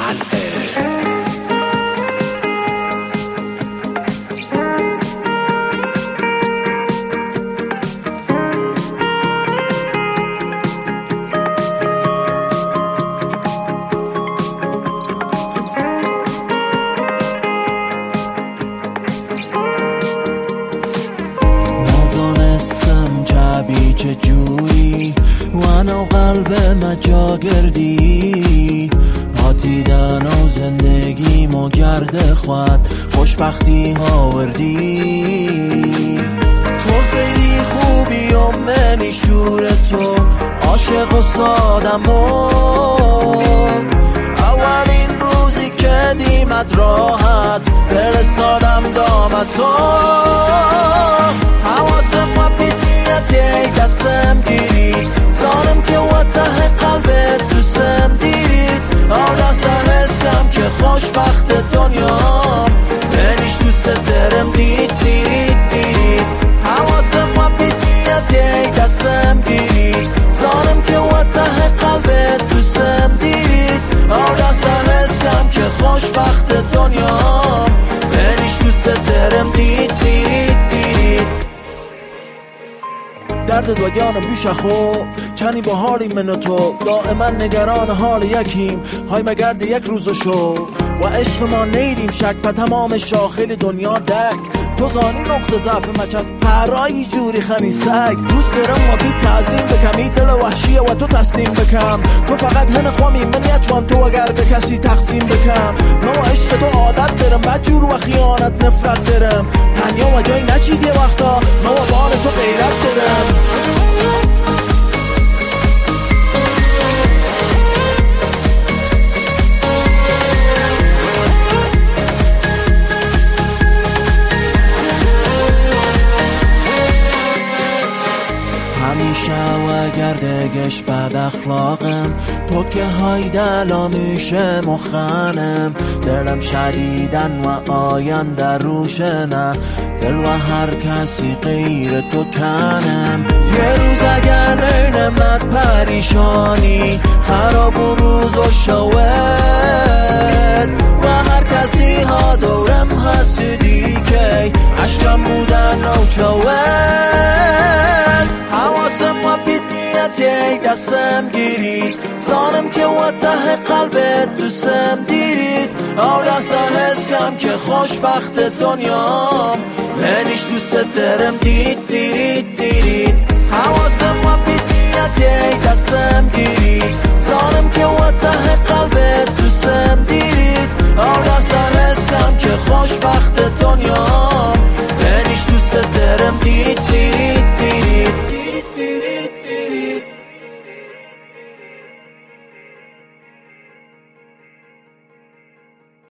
قلعه. چه جوری وانا قلب مجاگردی آتیدن و زندگی مو گرد خود خوشبختی ها وردی. تو خیلی خوبی و منی شور تو عاشق و سادم و اولین روزی که دیمت راحت دل سادم دامت تو حواسم و ای دستم گیرید زانم که و ته قلبت دوستم دیرید آدم حسم که خوشبخت دنیام منیش دوست درم دیرید حواسم و بیدیت ای دستم گیرید زانم که و ته قلبت دوستم دیرید آدم حسم که خوشبخت دنیام منیش دوست درم دیرید درد دوگانم بیشخو چنی با حالی من و تو دائما نگران حال یکیم های مگرد یک روز شو و عشق ما نیریم شک په تمام شاخل دنیا دک تو زانی نقطه ضعف مچز پرایی جوری خنی سگ دوست دارم و بی تعظیم بکم این دل وحشیه و تو تسلیم بکم تو فقط هن خوامی من یتوام تو اگر به کسی تقسیم بکم من و عشق تو عادت دارم بدجور و خیانت نفرت دارم تنیا و جای نچید یه وقتا من و بار تو غیرت دارم. همیشه و گردگش بد اخلاقم تو که های دلا میشه مخنم دلم شدیدن و آینده روشنه دل و هر کسی غیر تو کنم یه روز اگر نمت پریشانی خراب و روز و شود و هر کسی ها دورم حسودی که عشقم بودن و چود حواسم و بیدیت ای دستم گیرید زانم که و ته قلبت دوستم دیرید آدست حسم که خوشبخت دنیام منیش دوست درم دیرید حواسم و بیدیت ای دستم گیرید زانم که و ته قلبت دوستم دیرید آدست حسم که خوشبخت دنیام